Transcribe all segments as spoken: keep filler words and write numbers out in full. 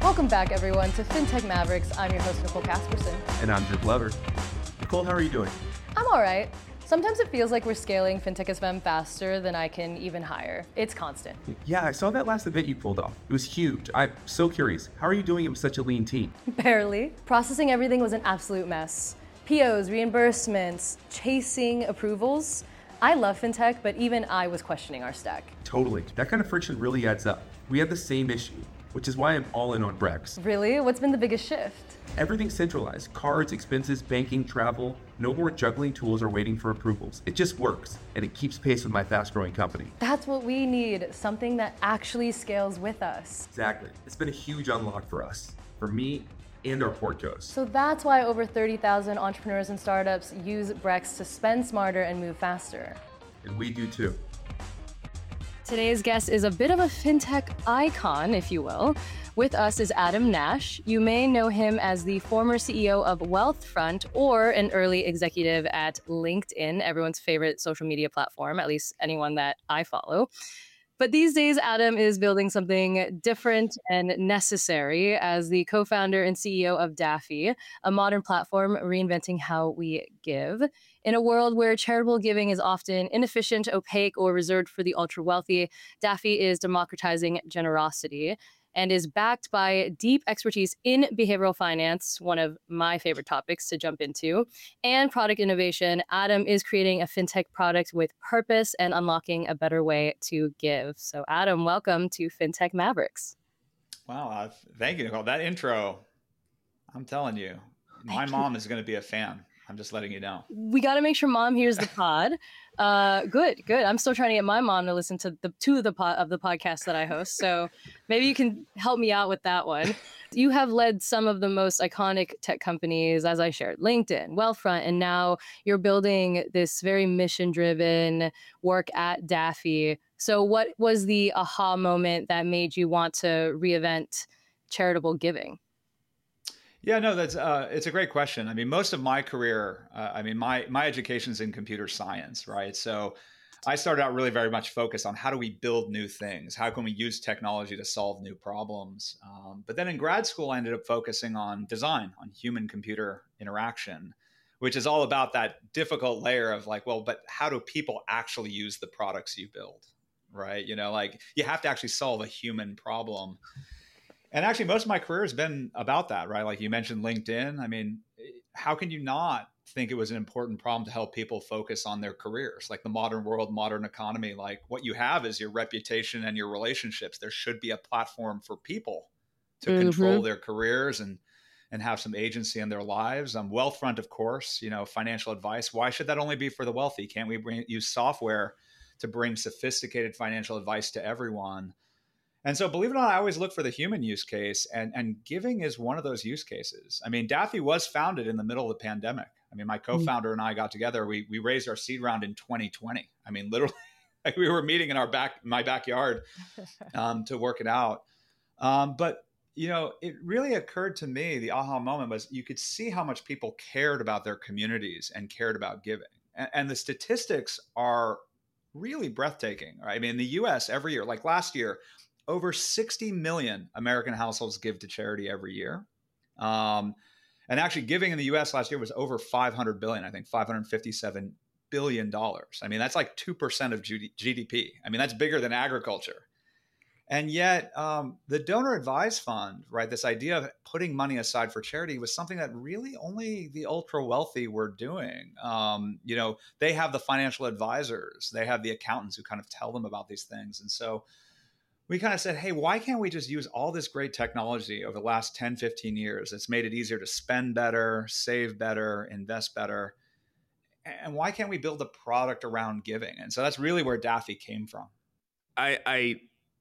Welcome back, everyone, to FinTech Mavericks. I'm your host, Nicole Casperson. And I'm Drew Glover. Nicole, how are you doing? I'm all right. Sometimes it feels like we're scaling FinTech S V M faster than I can even hire. It's constant. Yeah, I saw that last event you pulled off. It was huge. I'm so curious. How are you doing it with such a lean team? Barely. Processing everything was an absolute mess. P Os, reimbursements, chasing approvals. I love FinTech, but even I was questioning our stack. Totally. That kind of friction really adds up. We had the same issue, which is why I'm all in on Brex. Really? What's been the biggest shift? Everything's centralized. Cards, expenses, banking, travel. No more juggling tools or waiting for approvals. It just works, and it keeps pace with my fast-growing company. That's what we need, something that actually scales with us. Exactly. It's been a huge unlock for us, for me, and our portcos. So that's why over thirty thousand entrepreneurs and startups use Brex to spend smarter and move faster. And we do too. Today's guest is a bit of a FinTech icon, if you will. With us is Adam Nash. You may know him as the former C E O of Wealthfront or an early executive at LinkedIn, everyone's favorite social media platform, at least anyone that I follow. But these days, Adam is building something different and necessary as the co-founder and C E O of Daffy, a modern platform reinventing how we give. In a world where charitable giving is often inefficient, opaque, or reserved for the ultra-wealthy, Daffy is democratizing generosity and is backed by deep expertise in behavioral finance, one of my favorite topics to jump into, and product innovation. Adam is creating a FinTech product with purpose and unlocking a better way to give. So Adam, welcome to FinTech Mavericks. Wow, uh, thank you, Nicole. That intro, I'm telling you, my Thank mom you. is going to be a fan. I'm just letting you know. We got to make sure mom hears the pod. Uh, good, good. I'm still trying to get my mom to listen to the two of the pod, of the podcasts that I host. So maybe you can help me out with that one. You have led some of the most iconic tech companies, as I shared, LinkedIn, Wealthfront, and now you're building this very mission-driven work at Daffy. So what was the aha moment that made you want to reinvent charitable giving? Yeah, no, that's uh, it's a great question. I mean, most of my career, uh, I mean, my my education's in computer science, right? So I started out really very much focused on how do we build new things? How can we use technology to solve new problems? Um, but then in grad school, I ended up focusing on design, on human-computer interaction, which is all about that difficult layer of like, well, but how do people actually use the products you build, right? You know, like you have to actually solve a human problem. And actually, most of my career has been about that, right? Like you mentioned LinkedIn. I mean, how can you not think it was an important problem to help people focus on their careers? Like the modern world, modern economy, like what you have is your reputation and your relationships. There should be a platform for people to mm-hmm. control their careers and and have some agency in their lives. Um, Wealthfront, of course, you know, financial advice. Why should that only be for the wealthy? Can't we bring, use software to bring sophisticated financial advice to everyone? And so, believe it or not, I always look for the human use case, and, and giving is one of those use cases. I mean, Daffy was founded in the middle of the pandemic. I mean, my co-founder and I got together. We we raised our seed round in twenty twenty. I mean, literally, like we were meeting in our back, my backyard, um, to work it out. Um, but you know, it really occurred to me. The aha moment was you could see how much people cared about their communities and cared about giving, and, and the statistics are really breathtaking. Right? I mean, in the U S every year, like last year, over sixty million American households give to charity every year. Um, and actually giving in the U S last year was over five hundred billion, I think five hundred fifty-seven billion dollars. I mean, that's like two percent of G D P. I mean, that's bigger than agriculture. And yet um, the donor advised fund, right, this idea of putting money aside for charity was something that really only the ultra wealthy were doing. Um, you know, they have the financial advisors, they have the accountants who kind of tell them about these things. And so we kind of said, hey, why can't we just use all this great technology over the last ten, fifteen years? It's made it easier to spend better, save better, invest better. And why can't we build a product around giving? And so that's really where Daffy came from. I, I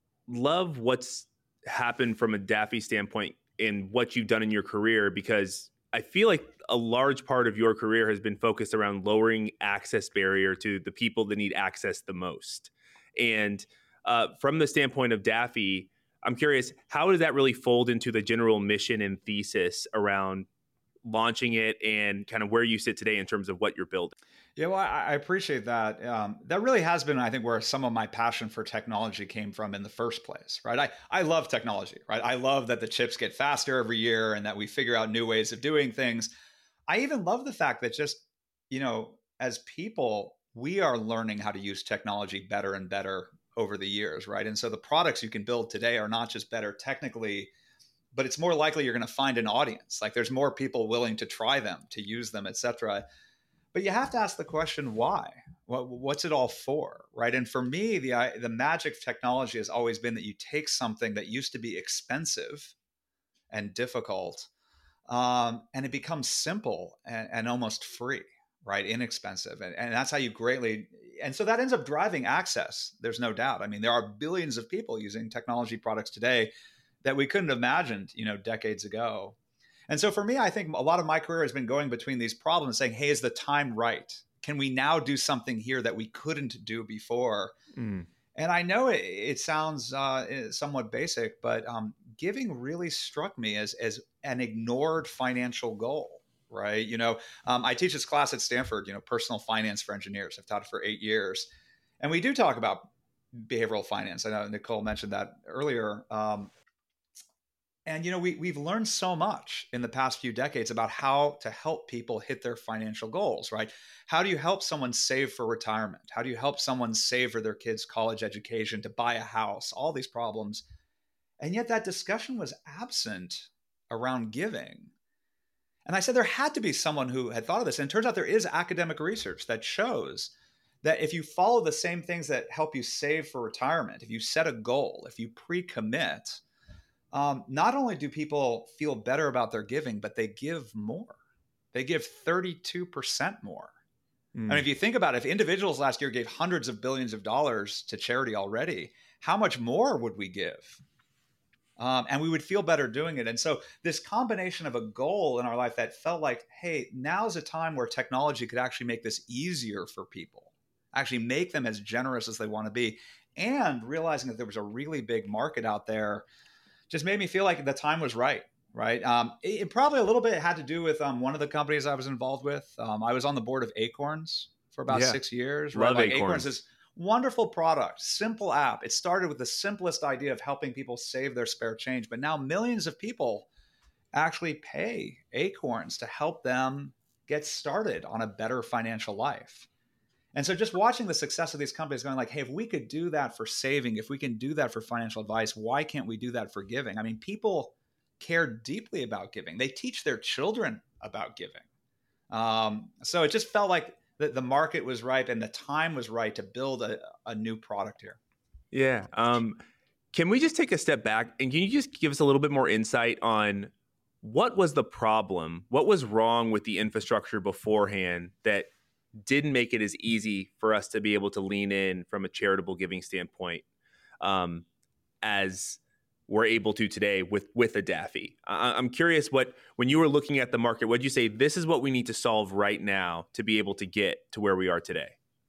love what's happened from a Daffy standpoint in what you've done in your career, because I feel like a large part of your career has been focused around lowering access barrier to the people that need access the most. And Uh, from the standpoint of Daffy, I'm curious, how does that really fold into the general mission and thesis around launching it and kind of where you sit today in terms of what you're building? Yeah, well, I, I appreciate that. Um, that really has been, I think, where some of my passion for technology came from in the first place, right? I, I love technology, right? I love that the chips get faster every year and that we figure out new ways of doing things. I even love the fact that just, you know, as people, we are learning how to use technology better and better over the years, right? And so the products you can build today are not just better technically, but it's more likely you're going to find an audience. Like there's more people willing to try them, to use them, et cetera. But you have to ask the question, why? What, what's it all for, right? And for me, the the magic of technology has always been that you take something that used to be expensive and difficult, um, and it becomes simple and, and almost free, right? Inexpensive, and, and that's how you greatly. And so that ends up driving access. There's no doubt. I mean, there are billions of people using technology products today that we couldn't have imagined, you know, decades ago. And so for me, I think a lot of my career has been going between these problems saying, hey, is the time right? Can we now do something here that we couldn't do before? Mm. And I know it, it sounds uh, somewhat basic, but um, giving really struck me as, as an ignored financial goal, right? You know, um, I teach this class at Stanford, you know, personal finance for engineers. I've taught it for eight years. And we do talk about behavioral finance. I know Nicole mentioned that earlier. Um, And, you know, we, we've learned so much in the past few decades about how to help people hit their financial goals, right? How do you help someone save for retirement? How do you help someone save for their kids' college education, to buy a house, all these problems? And yet that discussion was absent around giving. And I said there had to be someone who had thought of this. And it turns out there is academic research that shows that if you follow the same things that help you save for retirement, if you set a goal, if you pre-commit, Um, not only do people feel better about their giving, but they give more. They give thirty-two percent more. Mm. And if you think about it, if individuals last year gave hundreds of billions of dollars to charity already, how much more would we give? Um, and we would feel better doing it. And so this combination of a goal in our life that felt like, hey, now's a time where technology could actually make this easier for people, actually make them as generous as they want to be, and realizing that there was a really big market out there just made me feel like the time was right, right? Um, it, it probably a little bit had to do with um, one of the companies I was involved with. Um, I was on the board of Acorns for about yeah. six years. Right? Love like Acorns. Acorns is wonderful product, simple app. It started with the simplest idea of helping people save their spare change, but now millions of people actually pay Acorns to help them get started on a better financial life. And so just watching the success of these companies going like, hey, if we could do that for saving, if we can do that for financial advice, why can't we do that for giving? I mean, people care deeply about giving. They teach their children about giving. Um, so it just felt like the, the market was ripe and the time was right to build a, a new product here. Yeah. Um, can we just take a step back and can you just give us a little bit more insight on what was the problem? What was wrong with the infrastructure beforehand that didn't make it as easy for us to be able to lean in from a charitable giving standpoint um, as we're able to today with with a Daffy? I, I'm curious, what when you were looking at the market, what did you say, this is what we need to solve right now to be able to get to where we are today?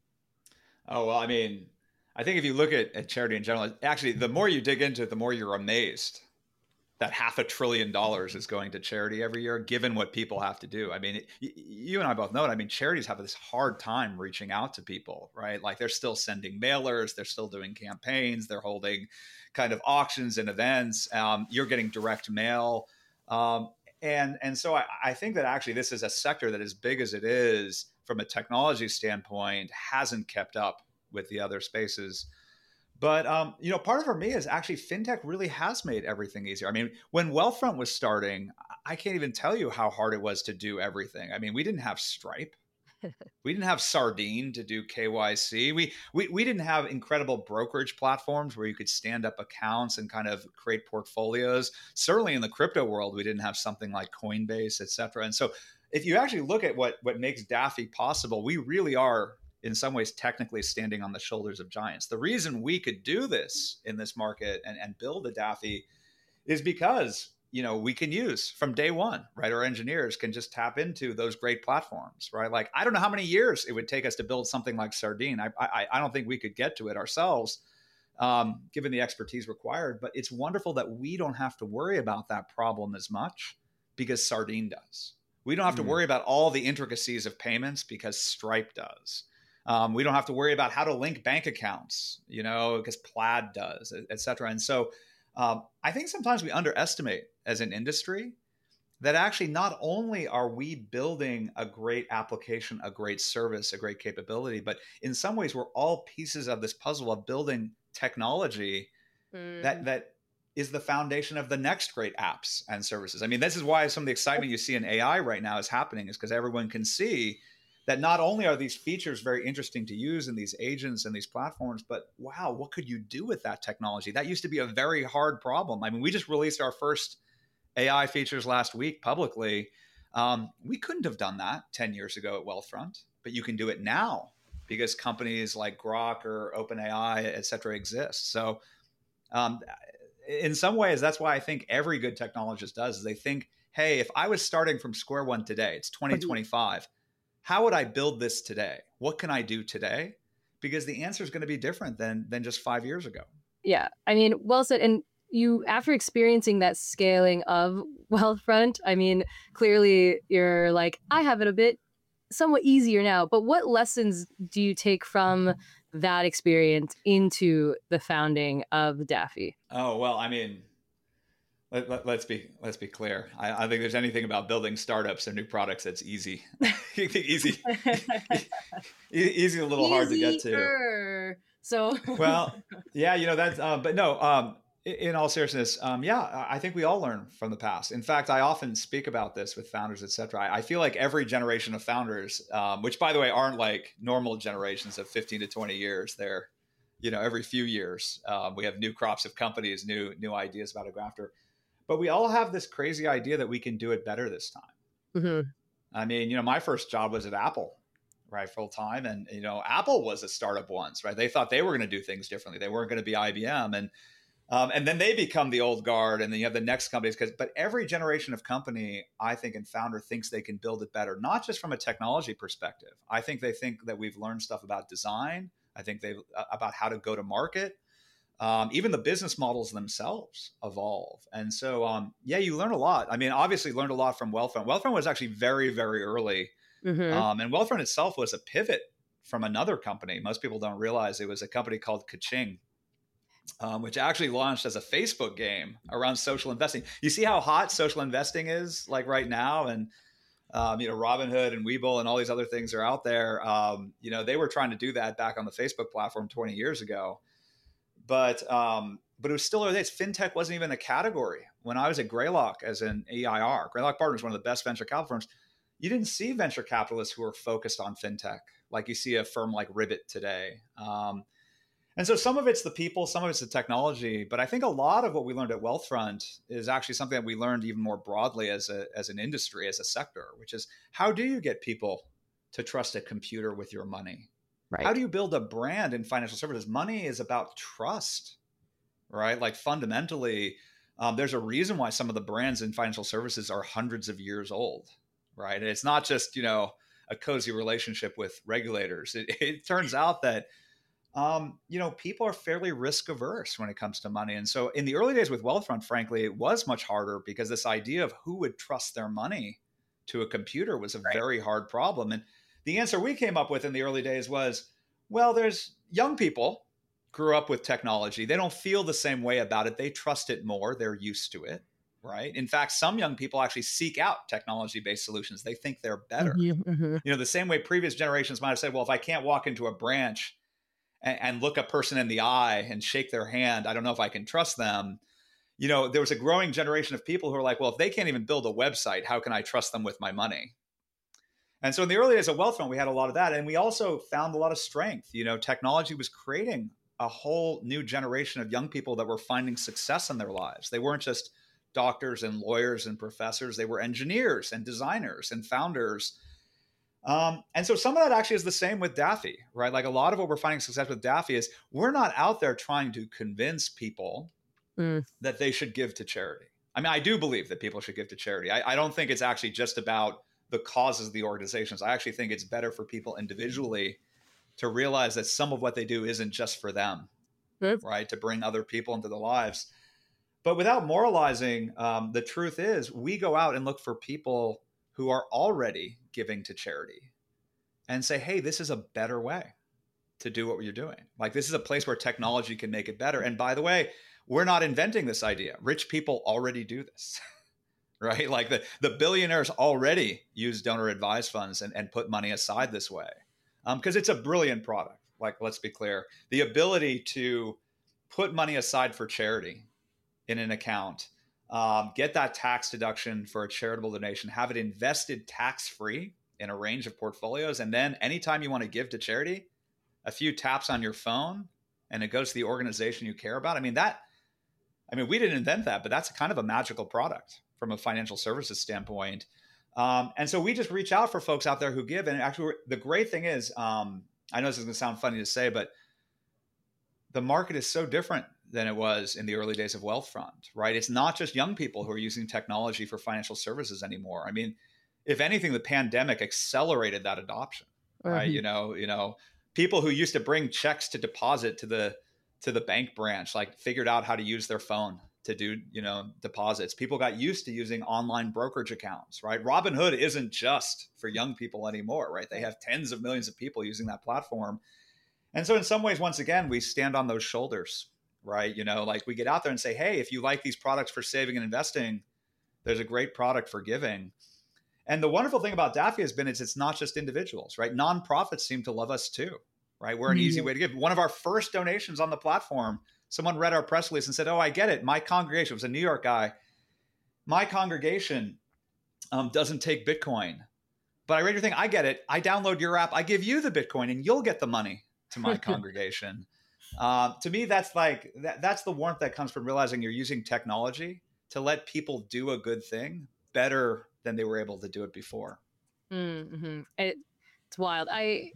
Oh, well, I mean, I think if you look at, at charity in general, actually, the more you dig into it, the more you're amazed that half a trillion dollars is going to charity every year, given what people have to do. I mean, it, you and I both know it. I mean, charities have this hard time reaching out to people, right? Like they're still sending mailers, they're still doing campaigns, they're holding kind of auctions and events. Um, you're getting direct mail. Um, and, and so I, I think that actually this is a sector that, as big as it is from a technology standpoint, hasn't kept up with the other spaces. But, um, you know, part of it for me is actually fintech really has made everything easier. I mean, when Wealthfront was starting, I can't even tell you how hard it was to do everything. I mean, we didn't have Stripe. We didn't have Sardine to do K Y C. We, we we didn't have incredible brokerage platforms where you could stand up accounts and kind of create portfolios. Certainly in the crypto world, we didn't have something like Coinbase, et cetera. And so if you actually look at what, what makes Daffy possible, we really are in some ways technically standing on the shoulders of giants. The reason we could do this in this market and, and build a Daffy is because, you know, we can use from day one, right? Our engineers can just tap into those great platforms, right? Like, I don't know how many years it would take us to build something like Sardine. I, I, I don't think we could get to it ourselves, um, given the expertise required, but it's wonderful that we don't have to worry about that problem as much because Sardine does. We don't have to Mm. worry about all the intricacies of payments because Stripe does. Um, we don't have to worry about how to link bank accounts, you know, because Plaid does, et, et cetera. And so um, I think sometimes we underestimate as an industry that actually not only are we building a great application, a great service, a great capability, but in some ways we're all pieces of this puzzle of building technology Mm. that that is the foundation of the next great apps and services. I mean, this is why some of the excitement you see in A I right now is happening, is because everyone can see that not only are these features very interesting to use in these agents and these platforms, but wow, what could you do with that technology? That used to be a very hard problem. I mean, we just released our first A I features last week publicly. Um, we couldn't have done that ten years ago at Wealthfront, but you can do it now because companies like Grok or OpenAI, et cetera, exist. So um, in some ways, that's why I think every good technologist does, is they think, hey, if I was starting from square one today, it's twenty twenty-five, how would I build this today? What can I do today? Because the answer is going to be different than than just five years ago. Yeah, I mean, well said. And you, after experiencing that scaling of Wealthfront, I mean, clearly you're like, I have it a bit somewhat easier now. But what lessons do you take from that experience into the founding of Daffy? Oh, well, I mean, let, let, let's be let's be clear. I, I think there's anything about building startups and new products that's easy, easy, easy, a little hard to get to. Easier. So, Well, yeah, you know that's. Um, but no, um, in all seriousness, um, yeah, I think we all learn from the past. In fact, I often speak about this with founders, et cetera. I, I feel like every generation of founders, um, which by the way aren't like normal generations of fifteen to twenty years, they're, you know, every few years um, we have new crops of companies, new new ideas about to go after. But we all have this crazy idea that we can do it better this time. mm-hmm. I mean, you know, my first job was at Apple, right, full time, and you know, Apple was a startup once, right? They thought they were going to do things differently. They weren't going to be I B M, and Um, and then they become the old guard, and then you have the next companies. Because, but every generation of company, I think, and founder thinks they can build it better, not just from a technology perspective. I think they think that we've learned stuff about design. I think they uh, about how to go to market. Um, even the business models themselves evolve, and so um, yeah, you learn a lot. I mean, obviously, learned a lot from Wealthfront. Wealthfront was actually very, very early, Mm-hmm. um, and Wealthfront itself was a pivot from another company. Most people don't realize it was a company called Kaching. Um, which actually launched as a Facebook game around social investing. You see how hot social investing is like right now, and um, you know, Robinhood and Webull and all these other things are out there. Um, you know, they were trying to do that back on the Facebook platform twenty years ago, but um, but it was still early days. Fintech wasn't even a category when I was at Greylock as an E I R. Greylock Partners, one of the best venture capital firms. You didn't see venture capitalists who were focused on fintech like you see a firm like Ribbit today. Um, And so some of it's the people, some of it's the technology, but I think a lot of what we learned at Wealthfront is actually something that we learned even more broadly as a as an industry, as a sector, which is how do you get people to trust a computer with your money? Right. How do you build a brand in financial services? Money is about trust, right? Like fundamentally, um, there's a reason why some of the brands in financial services are hundreds of years old, right? And it's not just, you know, a cozy relationship with regulators. It, it turns out that Um, you know, people are fairly risk averse when it comes to money. And so in the early days with Wealthfront, frankly, it was much harder because this idea of who would trust their money to a computer was a Right. very hard problem. And the answer we came up with in the early days was, well, there's young people grew up with technology. They don't feel the same way about it. They trust it more. They're used to it, right? In fact, some young people actually seek out technology-based solutions. They think they're better. Mm-hmm. Mm-hmm. You know, the same way previous generations might have said, well, if I can't walk into a branch and look a person in the eye and shake their hand, I don't know if I can trust them. You know, there was a growing generation of people who are like, well, if they can't even build a website, how can I trust them with my money? And so in the early days of Wealthfront, we had a lot of that. And we also found a lot of strength. You know, technology was creating a whole new generation of young people that were finding success in their lives. They weren't just doctors and lawyers and professors. They were engineers and designers and founders. Um, and so some of that actually is the same with Daffy, right? Like a lot of what we're finding success with Daffy is we're not out there trying to convince people Mm. that they should give to charity. I mean, I do believe that people should give to charity. I, I don't think it's actually just about the causes of the organizations. I actually think it's better for people individually to realize that some of what they do isn't just for them, Mm. right? To bring other people into their lives. But without moralizing, um, the truth is we go out and look for people who are already giving to charity and say, hey, this is a better way to do what you're doing. Like, this is a place where technology can make it better. And by the way, we're not inventing this idea. Rich people already do this, right? Like the, the billionaires already use donor advised funds and, and put money aside this way because um, it's a brilliant product. Like, let's be clear, the ability to put money aside for charity in an account, um, get that tax deduction for a charitable donation, have it invested tax-free in a range of portfolios. And then anytime you want to give to charity, a few taps on your phone and it goes to the organization you care about. I mean, that, I mean, we didn't invent that, but that's kind of a magical product from a financial services standpoint. Um, and so we just reach out for folks out there who give. And actually, the great thing is, um, I know this is going to sound funny to say, but the market is so different than it was in the early days of Wealthfront, right? It's not just young people who are using technology for financial services anymore. I mean, if anything, the pandemic accelerated that adoption, mm-hmm. right? You know, you know, people who used to bring checks to deposit to the to the bank branch, like figured out how to use their phone to do, you know, deposits. People got used to using online brokerage accounts, right? Robinhood isn't just for young people anymore, right? They have tens of millions of people using that platform. And so in some ways, once again, we stand on those shoulders, right? You know, like we get out there and say, hey, if you like these products for saving and investing, there's a great product for giving. And the wonderful thing about Daffy has been is it's not just individuals, right? Nonprofits seem to love us too, right? We're an easy way to give. One of our first donations on the platform, someone read our press release and said, oh, I get it. My congregation, it was a New York guy. My congregation um, doesn't take Bitcoin. But I read your thing. I get it. I download your app. I give you the Bitcoin and you'll get the money to my congregation. Um, to me, that's like, that, that's the warmth that comes from realizing you're using technology to let people do a good thing better than they were able to do it before. Mm-hmm. It, it's wild. I,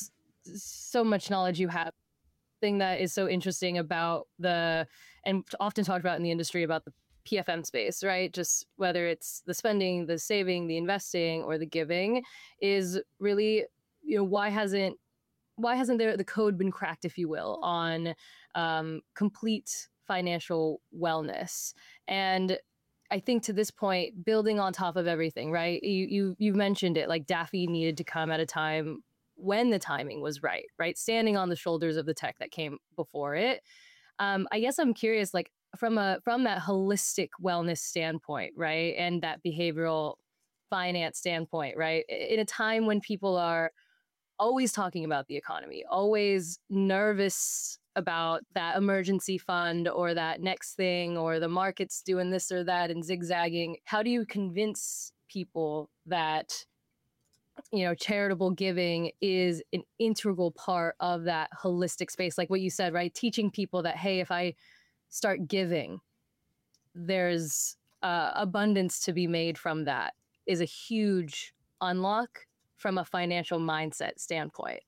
so much knowledge you have. Thing that is so interesting about the, and often talked about in the industry about the P F M space, right? Just whether it's the spending, the saving, the investing, or the giving, is really, you know, why hasn't why hasn't there the code been cracked, if you will, on um, complete financial wellness? And I think to this point, building on top of everything, right? You you you mentioned it, like Daffy needed to come at a time when the timing was right, right? Standing on the shoulders of the tech that came before it. Um, I guess I'm curious, like from a from that holistic wellness standpoint, right, and that behavioral finance standpoint, right? In a time when people are always talking about the economy, always nervous about that emergency fund or that next thing or the market's doing this or that and zigzagging, how do you convince people that, you know, charitable giving is an integral part of that holistic space? Like what you said, right? Teaching people that, hey, if I start giving, there's uh, abundance to be made from that is a huge unlock from a financial mindset standpoint.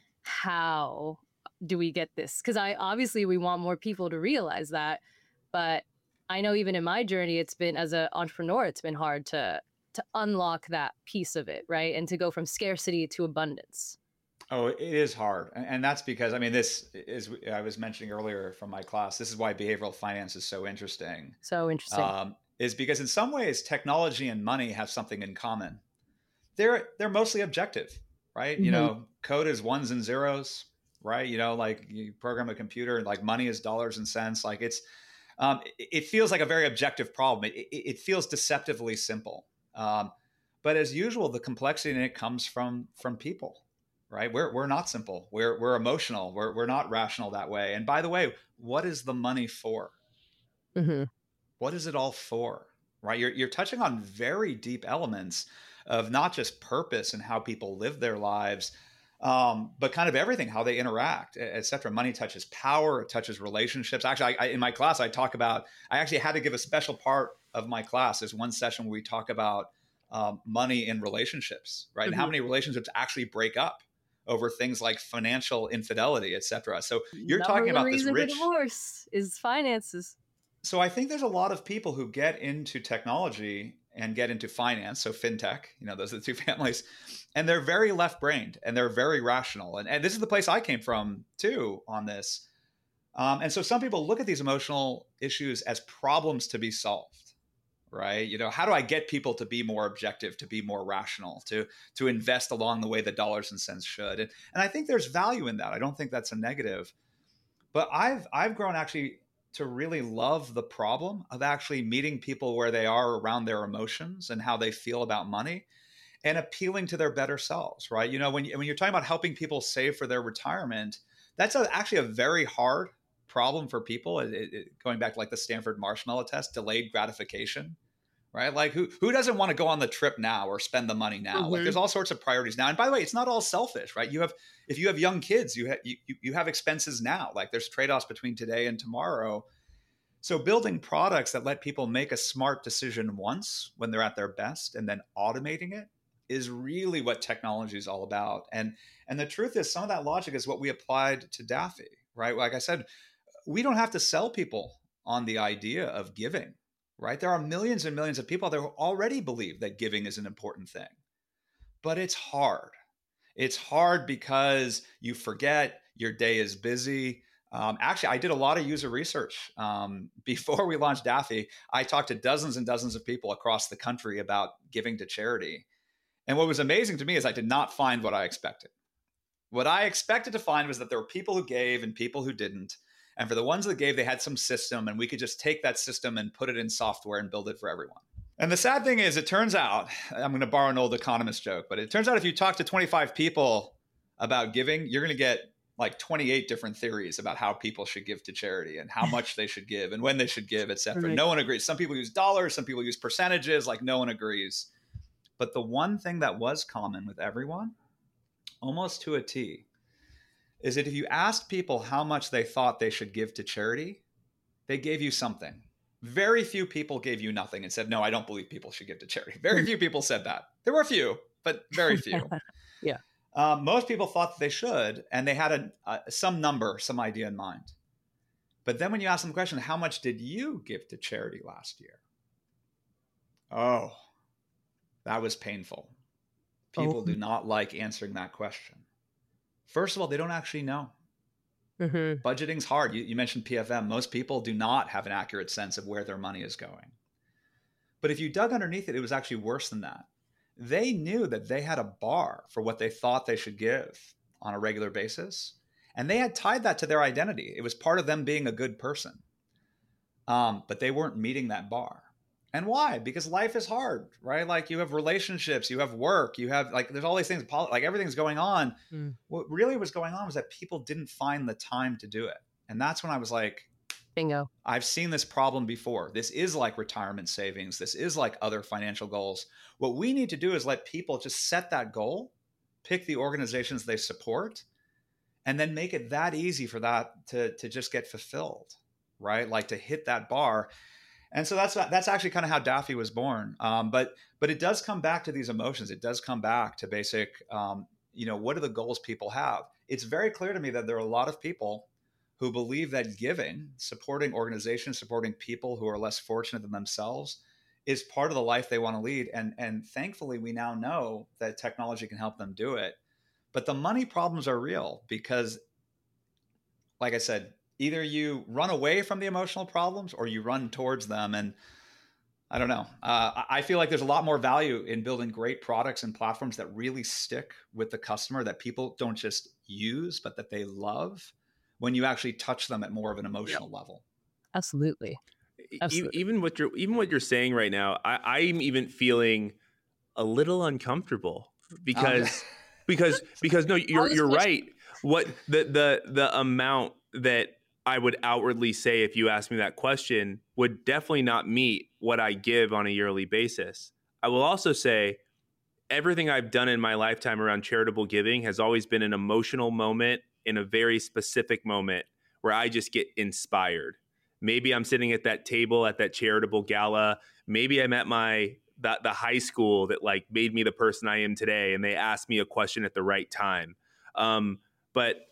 How do we get this? Because I obviously we want more people to realize that, but I know even in my journey, it's been, as an entrepreneur, it's been hard to to unlock that piece of it, right? And to go from scarcity to abundance. Oh, it is hard. And that's because, I mean, this is, I was mentioning earlier from my class, this is why behavioral finance is so interesting. So interesting. Um, is because in some ways, technology and money have something in common. They're, they're mostly objective, right? Mm-hmm. You know, code is ones and zeros, right? You know, like you program a computer, like money is dollars and cents. Like it's, um, it, it feels like a very objective problem. It, it, it feels deceptively simple. Um, but as usual, the complexity in it comes from from people, right? We're we're not simple. We're we're emotional. We're we're not rational that way. And by the way, what is the money for? Mm-hmm. What is it all for? Right? You're you're touching on very deep elements of not just purpose and how people live their lives, um, but kind of everything, how they interact, et cetera. Money touches power. It touches relationships. Actually, I, I, in my class, I talk about. I actually had to give a special part of my class. There's one session where we talk about um, money in relationships, right? Mm-hmm. And how many relationships actually break up over things like financial infidelity, et cetera. So you're Number talking about one this reason rich for divorce is finances. So I think there's a lot of people who get into technology and get into finance. So fintech, you know, those are the two families, and they're very left-brained and they're very rational. And, and this is the place I came from too on this. Um, and so some people look at these emotional issues as problems to be solved. right? You know, how do I get people to be more objective, to be more rational, to to invest along the way the dollars and cents should? And, and I think there's value in that. I don't think that's a negative. But I've I've grown actually to really love the problem of actually meeting people where they are around their emotions and how they feel about money, and appealing to their better selves, right? You know, when you, when you're talking about helping people save for their retirement, that's a, actually a very hard problem for people. It, it, going back to like the Stanford marshmallow test, delayed gratification, right? Like who who doesn't want to go on the trip now or spend the money now? Mm-hmm. Like there's all sorts of priorities now. And by the way, it's not all selfish, right? You have if you have young kids, you have you, you have expenses now. Like there's trade-offs between today and tomorrow. So building products that let people make a smart decision once when they're at their best, and then automating it is really what technology is all about. And and the truth is, some of that logic is what we applied to Daffy, right? Like I said, we don't have to sell people on the idea of giving, right? There are millions and millions of people that already believe that giving is an important thing, but it's hard. It's hard because you forget, your day is busy. Um, actually, I did a lot of user research um, before we launched Daffy. I talked to dozens and dozens of people across the country about giving to charity. And what was amazing to me is I did not find what I expected. What I expected to find was that there were people who gave and people who didn't. And for the ones that gave, they had some system, and we could just take that system and put it in software and build it for everyone. And the sad thing is, it turns out, I'm going to borrow an old economist joke, but it turns out if you talk to twenty-five people about giving, you're going to get like twenty-eight different theories about how people should give to charity and how much they should give and when they should give, et cetera. Right. No one agrees. Some people use dollars, some people use percentages, like no one agrees. But the one thing that was common with everyone, almost to a T, is that if you asked people how much they thought they should give to charity, they gave you something. Very few people gave you nothing and said, no, I don't believe people should give to charity. Very few people said that. There were a few, but very few. Yeah. Um, most people thought that they should, and they had a, a, some number, some idea in mind. But then when you ask them the question, how much did you give to charity last year? Oh, that was painful. People oh. do not like answering that question. First of all, they don't actually know. Mm-hmm. Budgeting's hard. You, you mentioned P F M. Most people do not have an accurate sense of where their money is going. But if you dug underneath it, it was actually worse than that. They knew that they had a bar for what they thought they should give on a regular basis. And they had tied that to their identity. It was part of them being a good person. Um, but they weren't meeting that bar. And why? Because life is hard, right? Like you have relationships, you have work, you have like, there's all these things, like everything's going on. Mm. What really was going on was that people didn't find the time to do it. And that's when I was like, bingo. I've seen this problem before. This is like retirement savings. This is like other financial goals. What we need to do is let people just set that goal, pick the organizations they support, and then make it that easy for that to, to just get fulfilled, right? Like to hit that bar. And so that's that's actually kind of how Daffy was born. Um, but but it does come back to these emotions. It does come back to basic, um, you know, what are the goals people have? It's very clear to me that there are a lot of people who believe that giving, supporting organizations, supporting people who are less fortunate than themselves is part of the life they want to lead. And, and thankfully, we now know that technology can help them do it. But the money problems are real because, like I said, either you run away from the emotional problems or you run towards them. And I don't know. Uh, I feel like there's a lot more value in building great products and platforms that really stick with the customer, that people don't just use, but that they love when you actually touch them at more of an emotional yeah. level. Absolutely. Absolutely. Even what you're, even what you're saying right now, I, I'm even feeling a little uncomfortable because, okay. because, because no, you're, you're right. What the, the, the amount that I would outwardly say, if you ask me that question, would definitely not meet what I give on a yearly basis. I will also say everything I've done in my lifetime around charitable giving has always been an emotional moment in a very specific moment where I just get inspired. Maybe I'm sitting at that table at that charitable gala. Maybe I'm at my the, the high school that like made me the person I am today, and they asked me a question at the right time. Um, but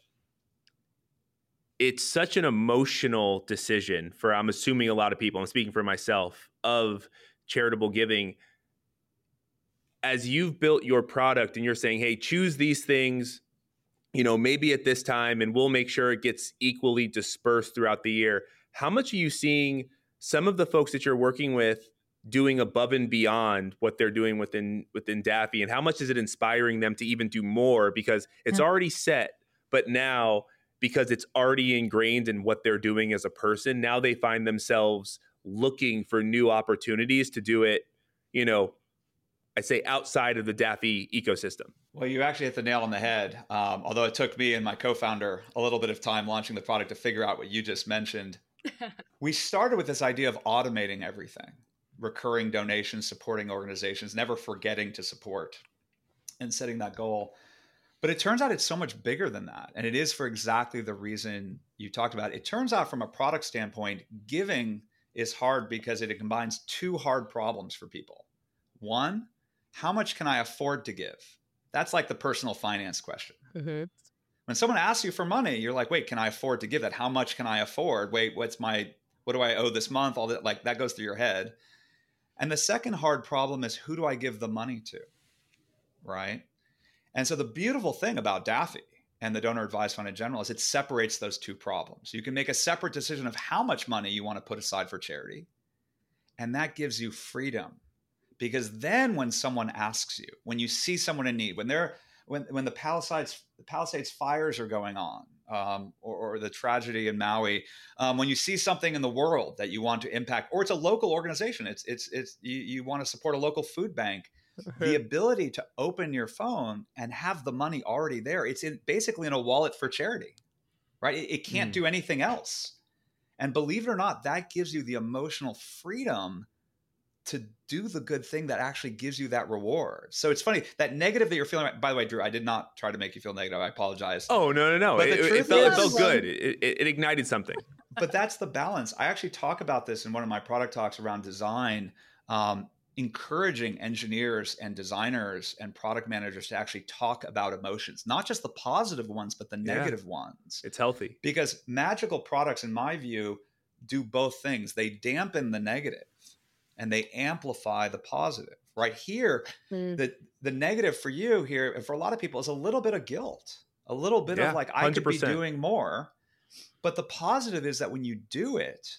it's such an emotional decision for, I'm assuming a lot of people, I'm speaking for myself, of charitable giving. As you've built your product and you're saying, hey, choose these things, you know, maybe at this time, and we'll make sure it gets equally dispersed throughout the year. How much are you seeing some of the folks that you're working with doing above and beyond what they're doing within within Daffy, and how much is it inspiring them to even do more because it's Yeah. already set, but now because it's already ingrained in what they're doing as a person, now they find themselves looking for new opportunities to do it, you know, I say outside of the Daffy ecosystem. Well, you actually hit the nail on the head. Um, although it took me and my co-founder a little bit of time launching the product to figure out what you just mentioned. We started with this idea of automating everything, recurring donations, supporting organizations, never forgetting to support and setting that goal. But it turns out it's so much bigger than that. And it is for exactly the reason you talked about. It turns out from a product standpoint, giving is hard because it combines two hard problems for people. One, how much can I afford to give? That's like the personal finance question. Mm-hmm. When someone asks you for money, you're like, wait, can I afford to give that? How much can I afford? Wait, what's my, what do I owe this month? All that, like that goes through your head. And the second hard problem is, who do I give the money to? Right? And so the beautiful thing about Daffy and the Donor Advised Fund in general is it separates those two problems. You can make a separate decision of how much money you want to put aside for charity. And that gives you freedom. Because then when someone asks you, when you see someone in need, when they're when when the Palisades the Palisades fires are going on, um, or, or the tragedy in Maui, um, when you see something in the world that you want to impact, or it's a local organization, it's it's it's you, you want to support a local food bank, the ability to open your phone and have the money already there, it's in, basically in a wallet for charity, right? It, it can't mm. do anything else. And believe it or not, that gives you the emotional freedom to do the good thing that actually gives you that reward. So it's funny, that negative that you're feeling, by the way, Drew, I did not try to make you feel negative. I apologize. Oh, no, no, no. But it, the it, truth it felt, is, it felt good. It, it, it ignited something. But that's the balance. I actually talk about this in one of my product talks around design, um, encouraging engineers and designers and product managers to actually talk about emotions, not just the positive ones, but the negative yeah. ones. It's healthy. Because magical products, in my view, do both things. They dampen the negative and they amplify the positive. Right here, mm. the, the negative for you here, and for a lot of people, is a little bit of guilt, a little bit yeah, of like, I one hundred percent. Could be doing more. But the positive is that when you do it,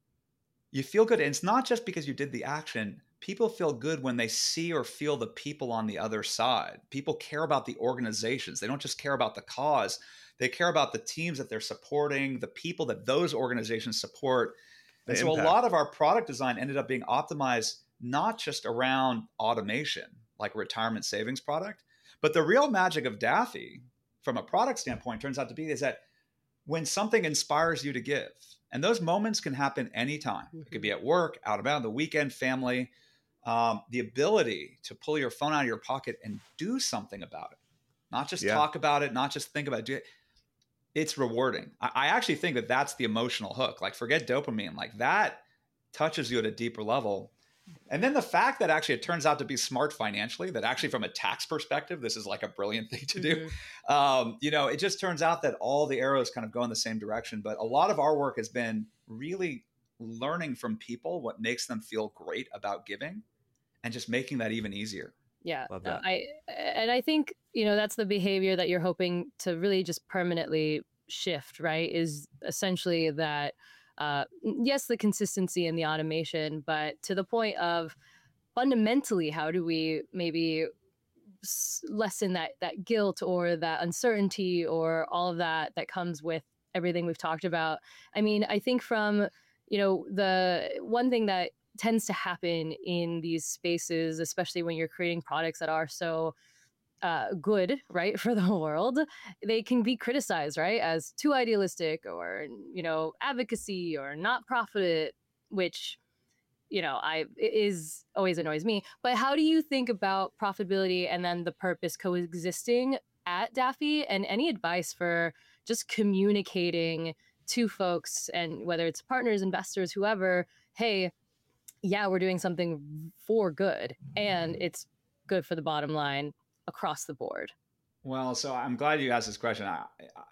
you feel good. And it's not just because you did the action. People feel good when they see or feel the people on the other side. People care about the organizations. They don't just care about the cause. They care about the teams that they're supporting, the people that those organizations support. And so impact. A lot of our product design ended up being optimized not just around automation, like a retirement savings product, but the real magic of Daffy from a product standpoint turns out to be is that when something inspires you to give, and those moments can happen anytime. It could be at work, out about the weekend, family, um, the ability to pull your phone out of your pocket and do something about it, not just yeah. talk about it, not just think about it, do it. It's rewarding. I, I actually think that that's the emotional hook. Like, forget dopamine, like that touches you at a deeper level. And then the fact that actually it turns out to be smart financially, that actually from a tax perspective, this is like a brilliant thing to do. Mm-hmm. Um, you know, it just turns out that all the arrows kind of go in the same direction. But a lot of our work has been really learning from people what makes them feel great about giving and just making that even easier. Yeah. Love that. I, and I think, you know, that's the behavior that you're hoping to really just permanently shift, right? Is essentially that, Uh, yes, the consistency and the automation, but to the point of fundamentally, how do we maybe lessen that that guilt or that uncertainty or all of that that comes with everything we've talked about? I mean, I think from, you know, the one thing that tends to happen in these spaces, especially when you're creating products that are so Uh, good, right, for the world, they can be criticized, right, as too idealistic or, you know, advocacy or not profit, which, you know, I is always annoys me. But how do you think about profitability and then the purpose coexisting at Daffy, and any advice for just communicating to folks, and whether it's partners, investors, whoever, hey, yeah, we're doing something for good and it's good for the bottom line across the board? Well, so I'm glad you asked this question. I,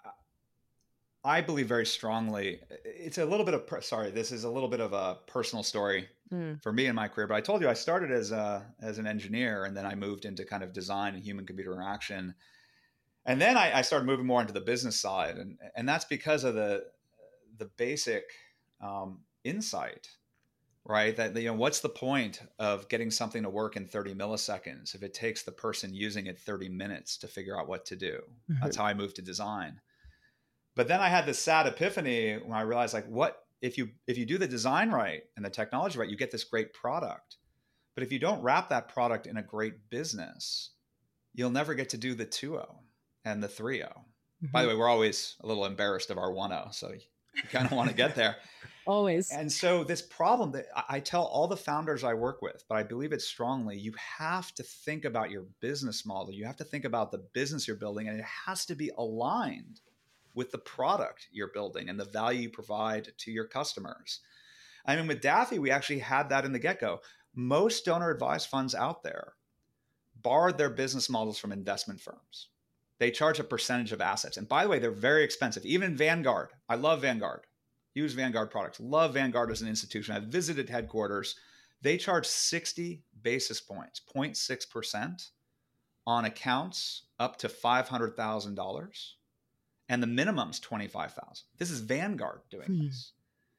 I, I believe very strongly. It's a little bit of, sorry, this is a little bit of a personal story mm. for me in my career. But I told you I started as a as an engineer, and then I moved into kind of design and human computer interaction, and then I, I started moving more into the business side, and and that's because of the the basic um, insight right? That, you know, what's the point of getting something to work in thirty milliseconds if it takes the person using it thirty minutes to figure out what to do? Mm-hmm. That's how I moved to design. But then I had this sad epiphany when I realized, like, what if you if you do the design right and the technology right, you get this great product. But if you don't wrap that product in a great business, you'll never get to do the two oh and the three oh. Mm-hmm. By the way, we're always a little embarrassed of our one oh, so you kind of want to get there. Always. And so this problem that I tell all the founders I work with, but I believe it strongly, you have to think about your business model. You have to think about the business you're building, and it has to be aligned with the product you're building and the value you provide to your customers. I mean, with Daffy, we actually had that in the get-go. Most donor advised funds out there borrowed their business models from investment firms. They charge a percentage of assets. And by the way, they're very expensive. Even Vanguard. I love Vanguard. Use Vanguard products. Love Vanguard as an institution. I've visited headquarters. They charge sixty basis points, zero point six percent on accounts up to five hundred thousand dollars. And the minimum's twenty-five thousand dollars. This is Vanguard doing hmm. this.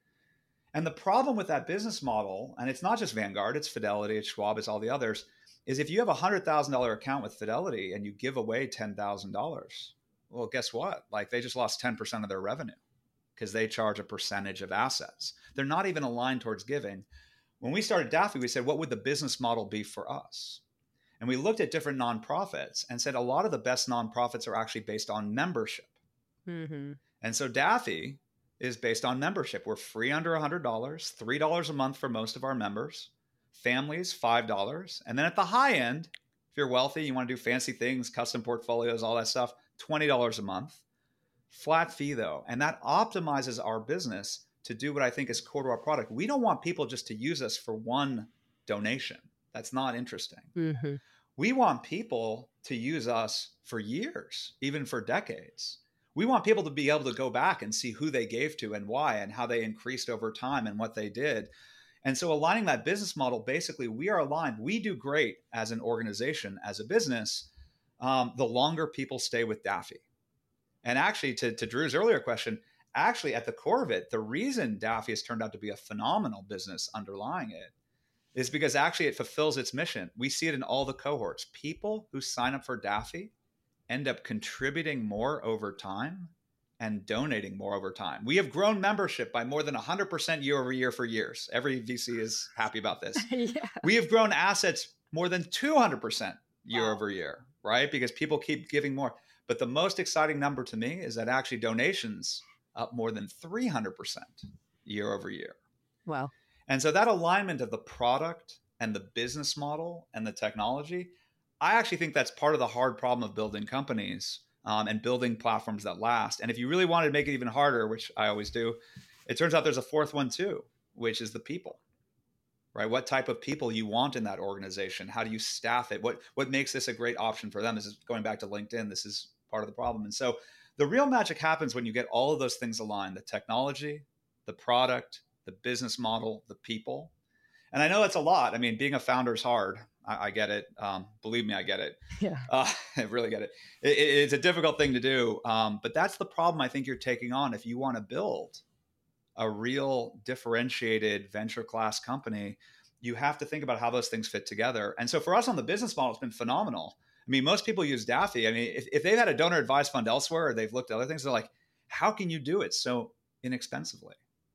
And the problem with that business model, and it's not just Vanguard, it's Fidelity, it's Schwab, it's all the others, is if you have a one hundred thousand dollars account with Fidelity and you give away ten thousand dollars, well, guess what? Like, they just lost ten percent of their revenue because they charge a percentage of assets. They're not even aligned towards giving. When we started Daffy, we said, what would the business model be for us? And we looked at different nonprofits and said a lot of the best nonprofits are actually based on membership. Mm-hmm. And so Daffy is based on membership. We're free under one hundred dollars, three dollars a month for most of our members, families, five dollars. And then at the high end, if you're wealthy, you want to do fancy things, custom portfolios, all that stuff, twenty dollars a month. Flat fee though. And that optimizes our business to do what I think is core to our product. We don't want people just to use us for one donation. That's not interesting. Mm-hmm. We want people to use us for years, even for decades. We want people to be able to go back and see who they gave to and why and how they increased over time and what they did. And so aligning that business model, basically, we are aligned. We do great as an organization, as a business, um, the longer people stay with Daffy. And actually, to, to Drew's earlier question, actually at the core of it, the reason Daffy has turned out to be a phenomenal business underlying it is because actually it fulfills its mission. We see it in all the cohorts. People who sign up for Daffy end up contributing more over time and donating more over time. We have grown membership by more than one hundred percent year over year for years. Every V C is happy about this. Yeah. We have grown assets more than two hundred percent year wow. over year, right? Because people keep giving more. But the most exciting number to me is that actually donations up more than three hundred percent year over year. Wow. And so that alignment of the product and the business model and the technology, I actually think that's part of the hard problem of building companies um, and building platforms that last. And if you really wanted to make it even harder, which I always do, it turns out there's a fourth one too, which is the people, right? What type of people you want in that organization? How do you staff it? What, what makes this a great option for them? This is going back to LinkedIn. This is part of the problem. And so the real magic happens when you get all of those things aligned, the technology, the product, the business model, the people. And I know that's a lot. I mean, being a founder is hard. I, I get it. Um, believe me, I get it. Yeah, uh, I really get it. it. It's a difficult thing to do. Um, but that's the problem I think you're taking on if you want to build a real differentiated venture class company. You have to think about how those things fit together. And so for us on the business model, it's been phenomenal. I mean, most people use Daffy. I mean, if, if they've had a donor advised fund elsewhere or they've looked at other things, they're like, how can you do it so inexpensively?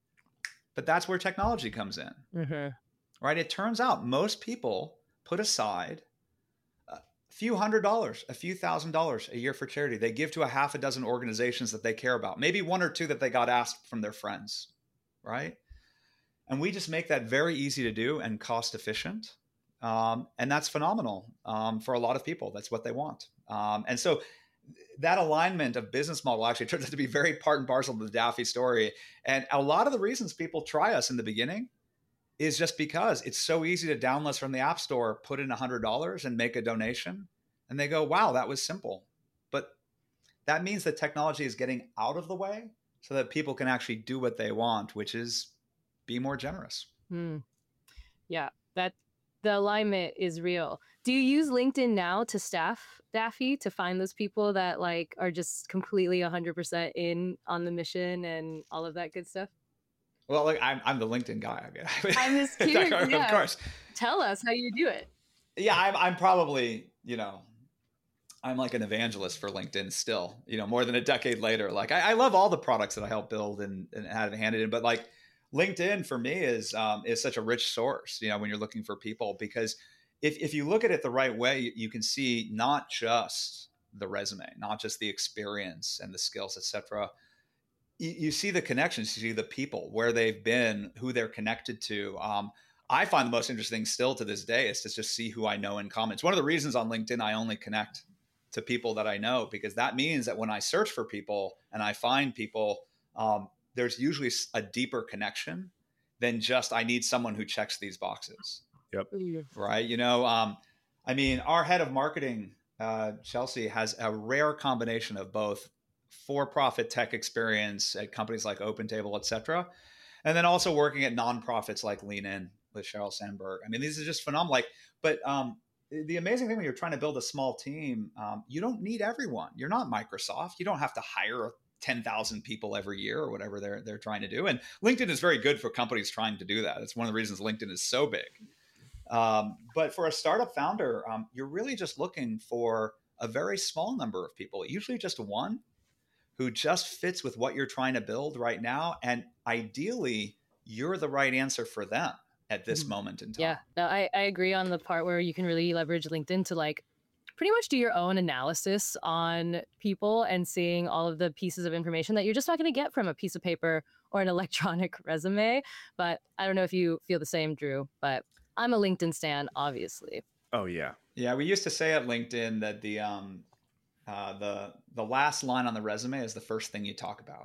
But that's where technology comes in, mm-hmm. right? It turns out most people put aside a few hundred dollars, a few thousand dollars a year for charity. They give to a half a dozen organizations that they care about, maybe one or two that they got asked from their friends, right? And we just make that very easy to do and cost efficient. Um, and that's phenomenal um, for a lot of people. That's what they want. Um, and so that alignment of business model actually turns out to be very part and parcel of the Daffy story. And a lot of the reasons people try us in the beginning is just because it's so easy to download us from the App Store, put in one hundred dollars and make a donation. And they go, wow, that was simple. But that means that technology is getting out of the way so that people can actually do what they want, which is be more generous. Mm. Yeah, that the alignment is real. Do you use LinkedIn now to staff Daffy to find those people that like are just completely one hundred percent in on the mission and all of that good stuff? Well, like, I'm I'm the LinkedIn guy. I'm just curious. Of Yeah. course. Tell us how you do it. Yeah, I'm I'm probably, you know, I'm like an evangelist for LinkedIn still, you know, more than a decade later. Like I, I love all the products that I help build and, and had handed in, but like LinkedIn for me is um, is such a rich source, you know, when you're looking for people, because if, if you look at it the right way, you, you can see not just the resume, not just the experience and the skills, et cetera. You, you see the connections, you see the people, where they've been, who they're connected to. Um, I find the most interesting still to this day is to just see who I know in common. It's one of the reasons on LinkedIn I only connect to people that I know, because that means that when I search for people and I find people, um, there's usually a deeper connection than just, I need someone who checks these boxes. Yep. Right. You know, um, I mean, our head of marketing, uh, Chelsea, has a rare combination of both for-profit tech experience at companies like OpenTable, et cetera, and then also working at nonprofits like Lean In with Sheryl Sandberg. I mean, these are just phenomenal. Like, but um, the amazing thing when you're trying to build a small team, um, you don't need everyone. You're not Microsoft. You don't have to hire ten thousand people every year or whatever they're they're trying to do. And LinkedIn is very good for companies trying to do that. It's one of the reasons LinkedIn is so big. Um, but for a startup founder, um, you're really just looking for a very small number of people, usually just one, who just fits with what you're trying to build right now. And ideally, you're the right answer for them at this moment in time. Yeah, no, I, I agree on the part where you can really leverage LinkedIn to like pretty much do your own analysis on people and seeing all of the pieces of information that you're just not going to get from a piece of paper or an electronic resume. But I don't know if you feel the same, Drew, but I'm a LinkedIn stan, obviously. Oh, yeah. Yeah, we used to say at LinkedIn that the um, uh, the the last line on the resume is the first thing you talk about.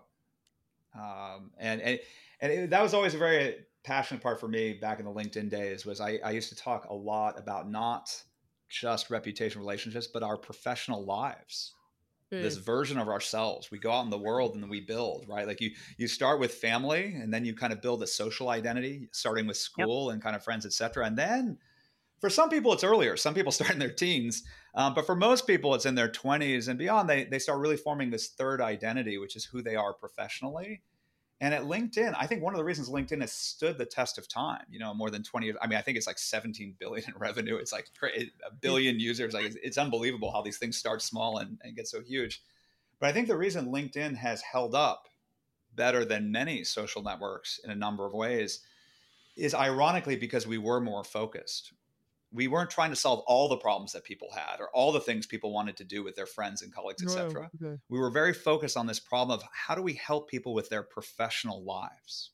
Um, and and, and it, that was always a very passionate part for me back in the LinkedIn days, was I, I used to talk a lot about not just reputation relationships, but our professional lives. Mm. This version of ourselves. We go out in the world and then we build, right? Like you, you start with family and then you kind of build a social identity, starting with school yep. and kind of friends, et cetera. And then for some people, it's earlier. Some people start in their teens. Um, but for most people, it's in their twenties and beyond. They, they start really forming this third identity, which is who they are professionally. And at LinkedIn, I think one of the reasons LinkedIn has stood the test of time, you know, more than twenty years. I mean, I think it's like seventeen billion in revenue. It's like a billion users. Like it's, it's unbelievable how these things start small and, and get so huge. But I think the reason LinkedIn has held up better than many social networks in a number of ways is ironically because we were more focused. We weren't trying to solve all the problems that people had or all the things people wanted to do with their friends and colleagues, et cetera. Oh, okay. We were very focused on this problem of how do we help people with their professional lives,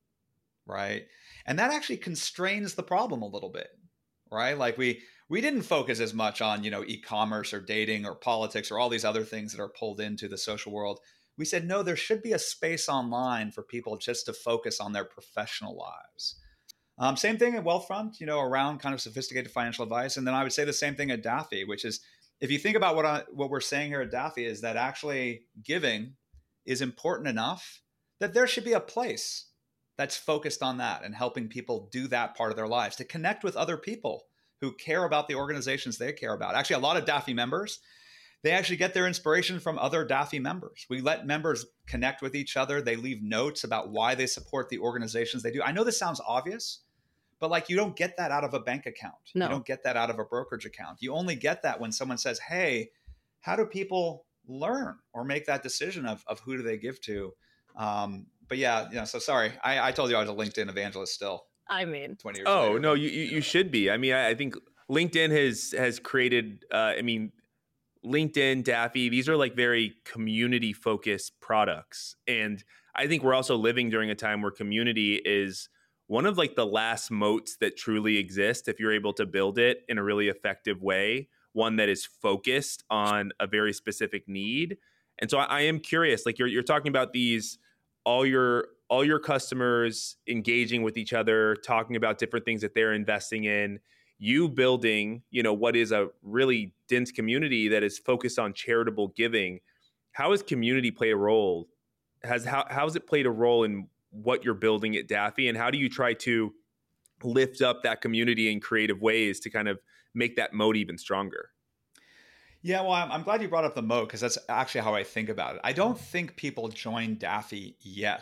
right? And that actually constrains the problem a little bit, right? Like we we didn't focus as much on, you know, e-commerce or dating or politics or all these other things that are pulled into the social world. We said, no, there should be a space online for people just to focus on their professional lives. Um, same thing at Wealthfront, you know, around kind of sophisticated financial advice. And then I would say the same thing at Daffy, which is if you think about what I, what we're saying here at Daffy is that actually giving is important enough that there should be a place that's focused on that and helping people do that part of their lives, to connect with other people who care about the organizations they care about. Actually, a lot of Daffy members, they actually get their inspiration from other Daffy members. We let members connect with each other. They leave notes about why they support the organizations they do. I know this sounds obvious, but like you don't get that out of a bank account. No. You don't get that out of a brokerage account. You only get that when someone says, hey, how do people learn or make that decision of, of who do they give to? Um, but yeah, you know, so sorry. I, I told you I was a LinkedIn evangelist still. I mean, twenty years Oh, later. no, you, you, you should be. I mean, I, I think LinkedIn has, has created, uh, I mean, LinkedIn, Daffy, these are like very community focused products. And I think we're also living during a time where community is one of like the last moats that truly exist if you're able to build it in a really effective way, one that is focused on a very specific need. And so I, I am curious, like you're you're talking about these, all your all your customers engaging with each other, talking about different things that they're investing in, you building, you know, what is a really dense community that is focused on charitable giving. How has community played a role? Has how how has it played a role in what you're building at Daffy, and how do you try to lift up that community in creative ways to kind of make that moat even stronger? Yeah, well, I'm, I'm glad you brought up the moat because that's actually how I think about it. I don't think people join Daffy yet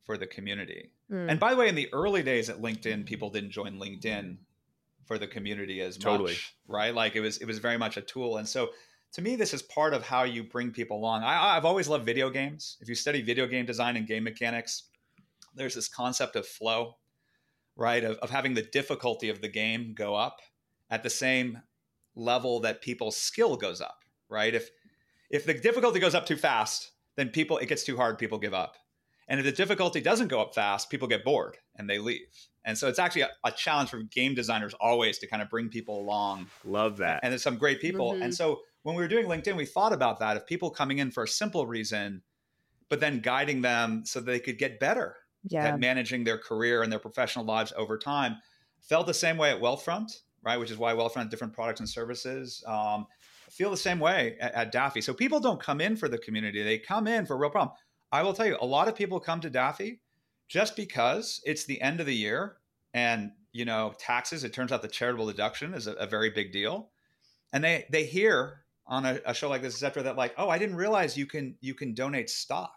for the community. Mm. And by the way, in the early days at LinkedIn, people didn't join LinkedIn for the community as Totally. much, right? Like it was, it was very much a tool. And so to me, this is part of how you bring people along. I, I've always loved video games. If you study video game design and game mechanics, there's this concept of flow, right? Of, of having the difficulty of the game go up at the same level that people's skill goes up, right? If, if the difficulty goes up too fast, then people, it gets too hard, people give up. And if the difficulty doesn't go up fast, people get bored and they leave. And so it's actually a, a challenge for game designers always to kind of bring people along. Love that. And there's some great people. Mm-hmm. And so when we were doing LinkedIn, we thought about that. If people coming in for a simple reason, but then guiding them so they could get better Yeah. at managing their career and their professional lives over time. Felt the same way at Wealthfront, right? Which is why Wealthfront, different products and services. Um, feel the same way at, at Daffy. So people don't come in for the community. They come in for a real problem. I will tell you, a lot of people come to Daffy just because it's the end of the year and, you know, taxes, it turns out the charitable deduction is a, a very big deal. And they, they hear on a, a show like this, et cetera, that like, oh, I didn't realize you can, you can donate stock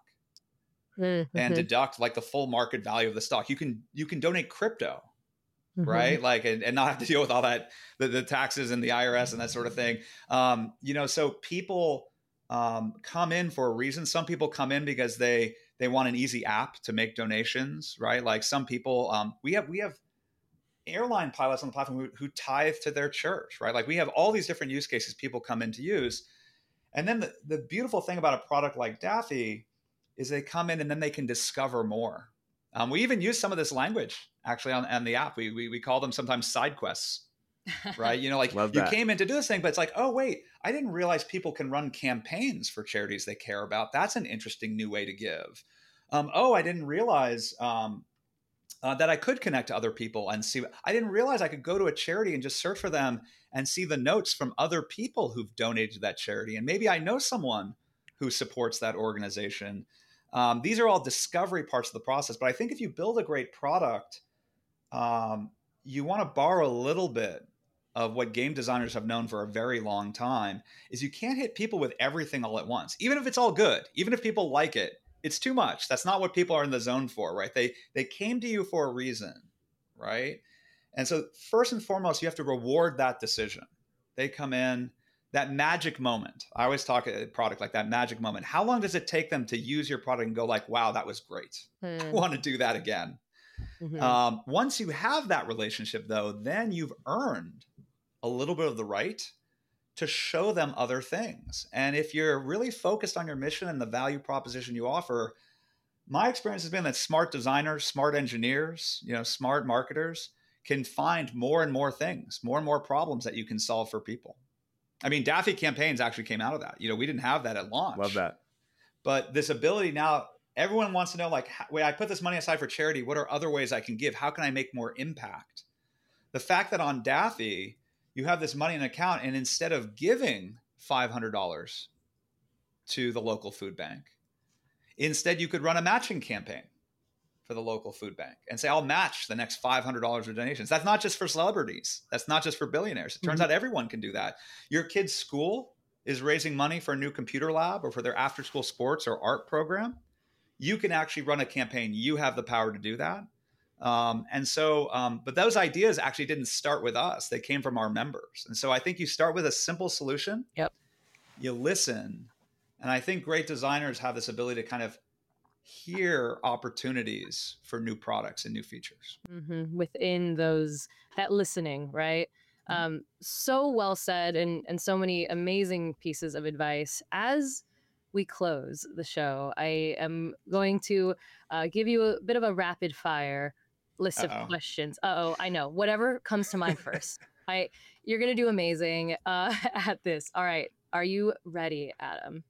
Mm-hmm. and deduct like the full market value of the stock. You can, you can donate crypto, Mm-hmm. right? Like, and, and not have to deal with all that, the, the taxes and the I R S and that sort of thing. Um, you know, so people um, come in for a reason. Some people come in because they, they want an easy app to make donations, right? Like some people, um, we have, we have airline pilots on the platform who, who tithe to their church, right? Like we have all these different use cases people come in to use. And then the, the beautiful thing about a product like Daffy is they come in and then they can discover more. Um, we even use some of this language actually on, on the app. We, we we call them sometimes side quests, right? You know, like Love you that. came in to do this thing, but it's like, oh, wait, I didn't realize people can run campaigns for charities they care about. That's an interesting new way to give. Um, oh, I didn't realize um, uh, that I could connect to other people and see. I didn't realize I could go to a charity and just search for them and see the notes from other people who've donated to that charity. And maybe I know someone who supports that organization. Um, these are all discovery parts of the process. But I think if you build a great product, um, you want to borrow a little bit of what game designers have known for a very long time, is you can't hit people with everything all at once. Even if it's all good, even if people like it, it's too much. That's not what people are in the zone for, right? They, they came to you for a reason, right? And so first and foremost, you have to reward that decision. They come in, that magic moment. I always talk a product like that magic moment. How long does it take them to use your product and go like, wow, that was great. Hmm. I want to do that again. Mhm. Um, once you have that relationship though, then you've earned a little bit of the right to show them other things. And if you're really focused on your mission and the value proposition you offer, my experience has been that smart designers, smart engineers, you know, smart marketers can find more and more things, more and more problems that you can solve for people. I mean, Daffy campaigns actually came out of that. You know, we didn't have that at launch. Love that. But this ability now, everyone wants to know, like, wait, I put this money aside for charity. What are other ways I can give? How can I make more impact? The fact that on Daffy, you have this money in an account, and instead of giving five hundred dollars to the local food bank, instead you could run a matching campaign for the local food bank and say, I'll match the next five hundred dollars of donations. That's not just for celebrities. That's not just for billionaires. It turns Mhm. out everyone can do that. Your kid's school is raising money for a new computer lab or for their after school sports or art program. You can actually run a campaign. You have the power to do that. Um, and so, um, but those ideas actually didn't start with us. They came from our members. And so I think you start with a simple solution. Yep. You listen. And I think great designers have this ability to kind of hear opportunities for new products and new features. Mm-hmm. Within those, that listening, right? Um, so well said, and and so many amazing pieces of advice. As we close the show, I am going to uh, give you a bit of a rapid fire list Uh-oh. of questions. Uh oh, I know. Whatever comes to mind first. I you're gonna do amazing uh, at this. All right, are you ready, Adam?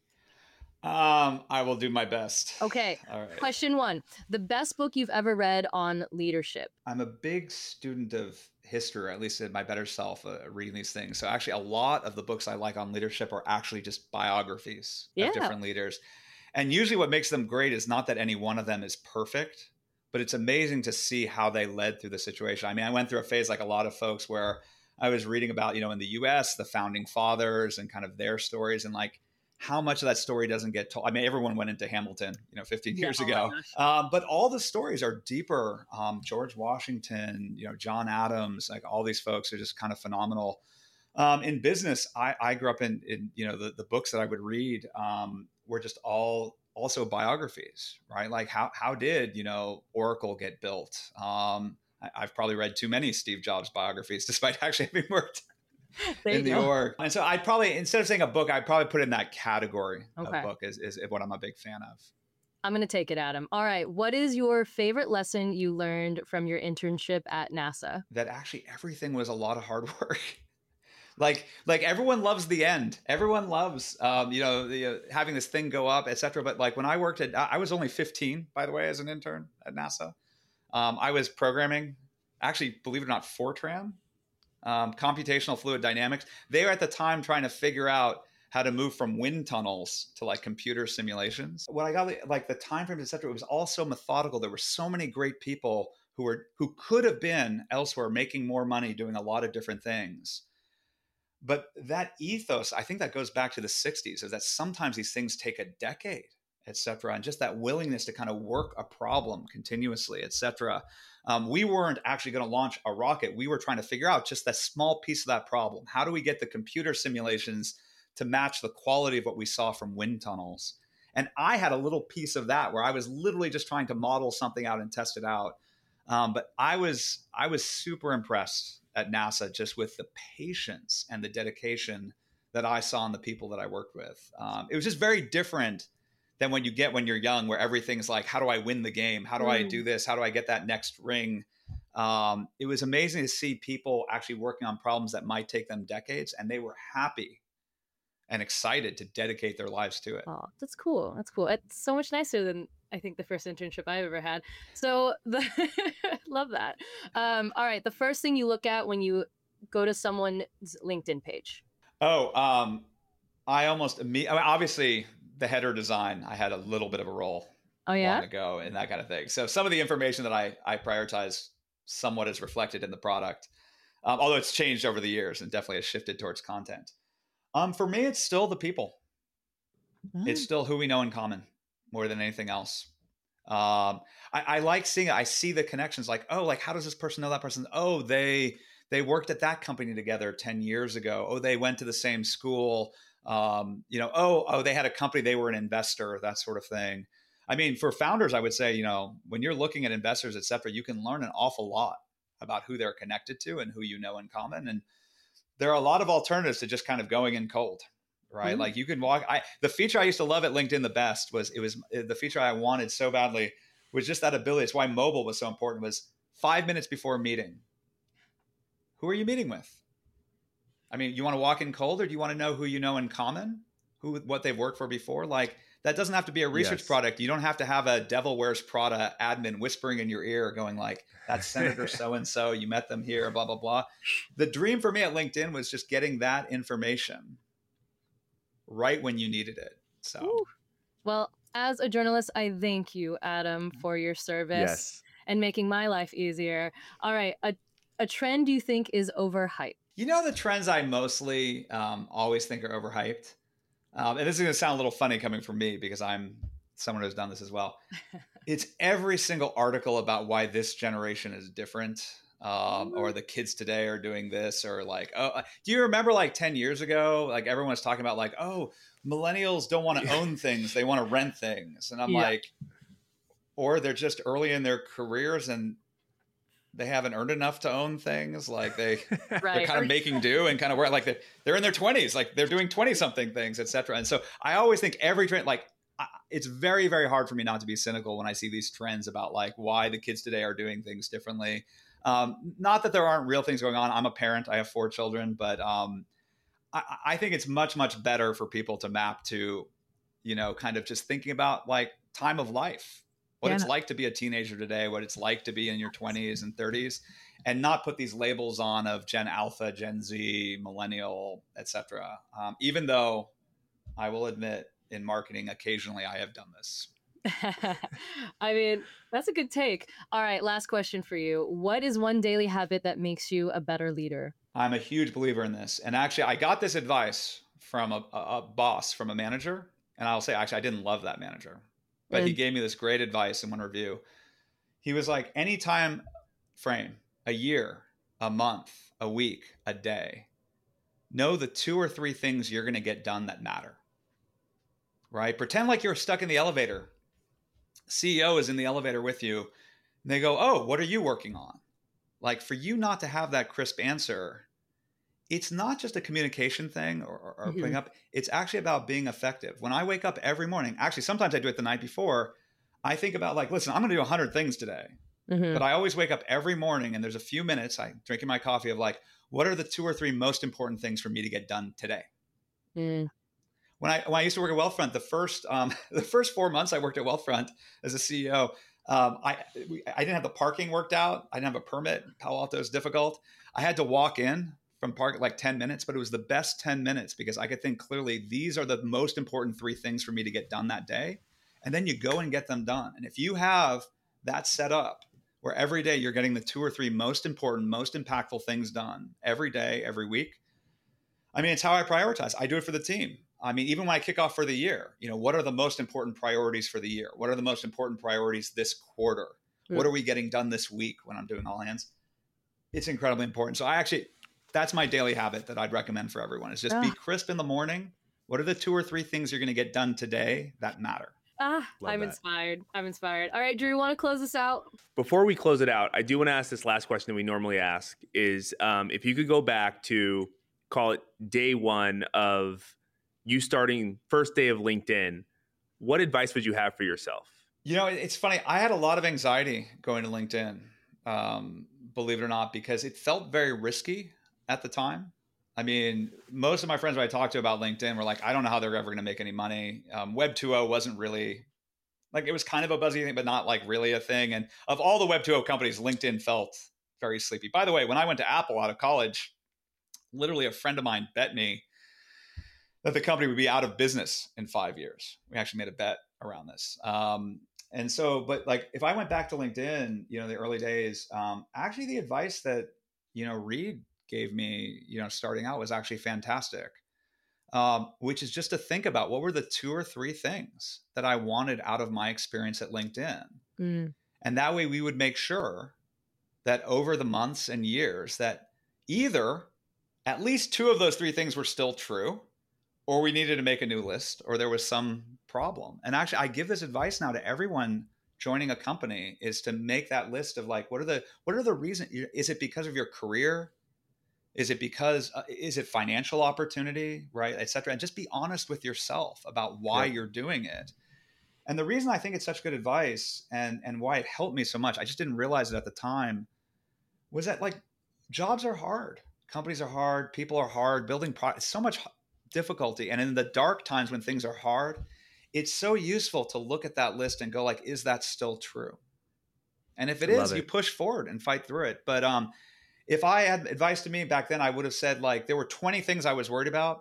Um, I will do my best. Okay. All right. Question one: the best book you've ever read on leadership. I'm a big student of history, or at least in my better self, uh, reading these things. So actually a lot of the books I like on leadership are actually just biographies Yeah. of different leaders. And usually what makes them great is not that any one of them is perfect, but it's amazing to see how they led through the situation. I mean, I went through a phase like a lot of folks where I was reading about, you know, in the U S, the founding fathers and kind of their stories, and like how much of that story doesn't get told. I mean, everyone went into Hamilton, you know, fifteen years Yeah, ago, oh um, but all the stories are deeper. Um, George Washington, you know, John Adams, like all these folks are just kind of phenomenal. Um, in business, I, I grew up in, in, you know, the, the books that I would read um, were just all also biographies, right? Like how, how did, you know, Oracle get built? Um, I, I've probably read too many Steve Jobs biographies, despite actually having worked in the go. org. And so I'd probably, instead of saying a book, I'd probably put it in that category Okay. of book is, is what I'm a big fan of. I'm going to take it, Adam. All right. What is your favorite lesson you learned from your internship at NASA? That actually everything was a lot of hard work. Like, like everyone loves the end. Everyone loves, um, you know, the, uh, having this thing go up, et cetera. But like when I worked at, I was only fifteen, by the way, as an intern at NASA. Um, I was programming, actually, believe it or not, Fortran, um, computational fluid dynamics. They were at the time trying to figure out how to move from wind tunnels to like computer simulations. When I got like the time frame, et cetera, it was all so methodical. There were so many great people who were who could have been elsewhere making more money doing a lot of different things. But that ethos, I think that goes back to the sixties, is that sometimes these things take a decade, et cetera. And just that willingness to kind of work a problem continuously, et cetera. Um, we weren't actually going to launch a rocket. We were trying to figure out just that small piece of that problem. How do we get the computer simulations to match the quality of what we saw from wind tunnels? And I had a little piece of that where I was literally just trying to model something out and test it out. Um, but I was I was super impressed at NASA just with the patience and the dedication that I saw in the people that I worked with. Um, it was just very different than when you get when you're young, where everything's like, how do I win the game? How do mm. I do this? How do I get that next ring? Um, it was amazing to see people actually working on problems that might take them decades, and they were happy and excited to dedicate their lives to it. Oh, that's cool. That's cool. It's so much nicer than I think the first internship I ever had. So the love that. Um, all right. The first thing you look at when you go to someone's LinkedIn page. Oh, um, I almost imme- I mean, obviously the header design, I had a little bit of a role oh, yeah? long ago and that kind of thing. So some of the information that I, I prioritize somewhat is reflected in the product, um, although it's changed over the years and definitely has shifted towards content. Um, for me, it's still the people. Oh. It's still who we know in common more than anything else. Um, I, I like seeing it. I see the connections like, oh, like, how does this person know that person? Oh, they, they worked at that company together ten years ago. Oh, they went to the same school. Um, you know, oh, oh, they had a company, they were an investor, that sort of thing. I mean, for founders, I would say, you know, when you're looking at investors, et cetera, you can learn an awful lot about who they're connected to and who you know in common. And there are a lot of alternatives to just kind of going in cold, right? Mm-hmm. Like you can walk, I, the feature I used to love at LinkedIn the best was, it was the feature I wanted so badly was just that ability. It's why mobile was so important, was five minutes before a meeting. Who are you meeting with? I mean, you want to walk in cold, or do you want to know who you know in common, who, what they've worked for before? Like that doesn't have to be a research yes. product. You don't have to have a Devil Wears Prada admin whispering in your ear going like, that's Senator so-and-so, you met them here, blah, blah, blah. The dream for me at LinkedIn was just getting that information right when you needed it. So, Ooh. Well, as a journalist, I thank you, Adam, for your service yes. and making my life easier. All right. A, a trend you think is overhyped? You know, the trends I mostly um, always think are overhyped. Um, and this is going to sound a little funny coming from me because I'm someone who's done this as well. It's every single article about why this generation is different, um, or the kids today are doing this, or like, oh, do you remember like ten years ago, like everyone was talking about like, oh, millennials don't want to own things. They want to rent things. And I'm yeah. like, or they're just early in their careers and they haven't earned enough to own things. Like they, right. they're kind of making do and kind of where like they're, they're in their twenties, like they're doing twenty something things, et cetera. And so I always think every trend, like I, it's very, very hard for me not to be cynical when I see these trends about like why the kids today are doing things differently. Um, not that there aren't real things going on. I'm a parent, I have four children, but um, I, I think it's much, much better for people to map to, you know, kind of just thinking about like time of life. What yeah. it's like to be a teenager today, what it's like to be in your twenties and thirties, and not put these labels on of Gen Alpha, Gen Z, Millennial, et cetera. Um, even though I will admit in marketing, occasionally I have done this. I mean, that's a good take. All right, last question for you. What is one daily habit that makes you a better leader? I'm a huge believer in this. And actually, I got this advice from a, a boss, from a manager. And I'll say, actually, I didn't love that manager, but mm. he gave me this great advice in one review. He was like, any time frame, a year, a month, a week, a day, know the two or three things you're going to get done that matter, right? Pretend like you're stuck in the elevator. C E O is in the elevator with you. And they go, oh, what are you working on? Like, for you not to have that crisp answer, it's not just a communication thing or, or, or mm-hmm. putting up. It's actually about being effective. When I wake up every morning, actually, sometimes I do it the night before. I think about like, listen, I'm going to do one hundred things today. Mm-hmm. But I always wake up every morning and there's a few minutes, I drinking my coffee of like, what are the two or three most important things for me to get done today? Mm. When I when I used to work at Wealthfront, the first um, the first four months I worked at Wealthfront as a C E O, um, I I didn't have the parking worked out. I didn't have a permit. Palo Alto is difficult. I had to walk in from park like ten minutes, but it was the best ten minutes because I could think clearly, these are the most important three things for me to get done that day. And then you go and get them done. And if you have that set up where every day you're getting the two or three most important, most impactful things done every day, every week, I mean, it's how I prioritize. I do it for the team. I mean, even when I kick off for the year, you know, what are the most important priorities for the year? What are the most important priorities this quarter? Mm. What are we getting done this week when I'm doing all hands? It's incredibly important. So I actually, that's my daily habit that I'd recommend for everyone is just ah. be crisp in the morning. What are the two or three things you're going to get done today that matter? Ah, Love I'm that. inspired. I'm inspired. All right, Drew, you want to close this out? Before we close it out, I do want to ask this last question that we normally ask is um, if you could go back to call it day one of you starting first day of LinkedIn, what advice would you have for yourself? You know, it's funny. I had a lot of anxiety going to LinkedIn, um, believe it or not, because it felt very risky at the time. I mean, most of my friends I talked to about LinkedIn were like, I don't know how they're ever going to make any money. Um, Web two point oh wasn't really, like, it was kind of a buzzy thing, but not like really a thing. And of all the Web two point oh companies, LinkedIn felt very sleepy. By the way, when I went to Apple out of college, literally a friend of mine bet me that the company would be out of business in five years. We actually made a bet around this. Um, and so, but like, if I went back to LinkedIn, you know, the early days, um, actually the advice that, you know, Reed gave me, you know, starting out was actually fantastic, um, which is just to think about what were the two or three things that I wanted out of my experience at LinkedIn. Mm. And that way we would make sure that over the months and years that either at least two of those three things were still true, or we needed to make a new list, or there was some problem. And actually, I give this advice now to everyone joining a company is to make that list of like, what are the, what are the reasons? Is it because of your career? Is it because, uh, is it financial opportunity, right, et cetera? And just be honest with yourself about why yeah. you're doing it. And the reason I think it's such good advice and, and why it helped me so much, I just didn't realize it at the time, was that like jobs are hard. Companies are hard. People are hard. Building products, so much difficulty. And in the dark times when things are hard, it's so useful to look at that list and go like, is that still true? And if it Love is, it. you push forward and fight through it. But, um, if I had advice to me back then, I would have said like, there were twenty things I was worried about.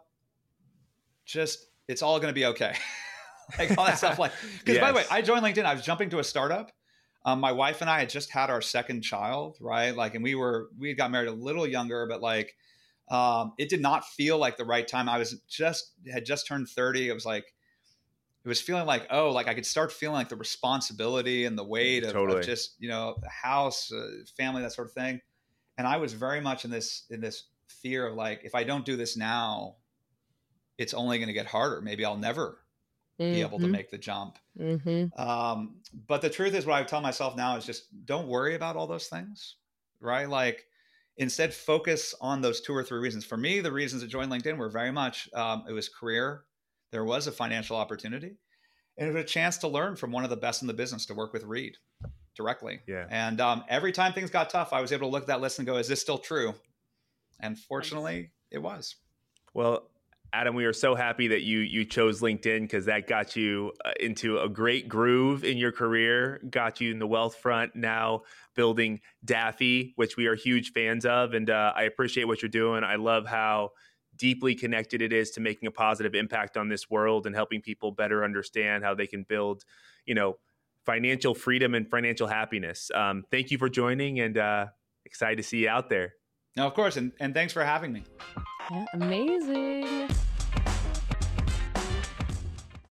Just, it's all going to be okay. Like all that stuff. Like, because yes. by the way, I joined LinkedIn. I was jumping to a startup. Um, my wife and I had just had our second child, right? Like, and we were, we got married a little younger, but like, um, it did not feel like the right time. I was just, had just turned thirty. It was like, it was feeling like, oh, like I could start feeling like the responsibility and the weight of, totally. of just, you know, the house, uh, family, that sort of thing. And I was very much in this, in this fear of like, if I don't do this now, it's only going to get harder. Maybe I'll never mm-hmm. be able to make the jump. Mm-hmm. Um, but the truth is what I tell myself now is just don't worry about all those things, right? Like instead focus on those two or three reasons. For me, the reasons to join LinkedIn were very much, um, it was career. There was a financial opportunity and it was a chance to learn from one of the best in the business to work with Reed directly. Yeah. And um, every time things got tough, I was able to look at that list and go, is this still true? And fortunately, nice. It was. Well, Adam, we are so happy that you you chose LinkedIn because that got you uh, into a great groove in your career, got you in the Wealthfront, now building Daffy, which we are huge fans of. And uh, I appreciate what you're doing. I love how deeply connected it is to making a positive impact on this world and helping people better understand how they can build, you know, financial freedom and financial happiness. Um, thank you for joining and uh, excited to see you out there. No, of course. And, and thanks for having me. Yeah, amazing.